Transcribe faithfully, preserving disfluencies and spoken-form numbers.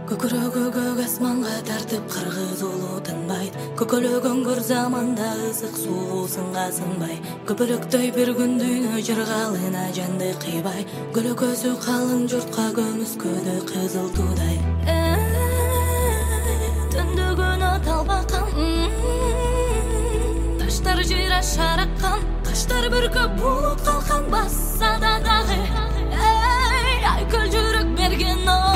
Көкірегі көк асманға тартып қырғыз ұлы тынбайды. Көкөлөгөн көр заманда ысык суу сынга сынбай. Көпөлөктөй бір күн дүйнө жыргалына жанды кыйбай. Көлөкөсү калың журтка көмүскөдө кызыл тудай. Түндөгөн аталбакан таштар жыйра шараккан, каштар бүркөп булут калкан басса да дагы. Ай көл жүрөк берген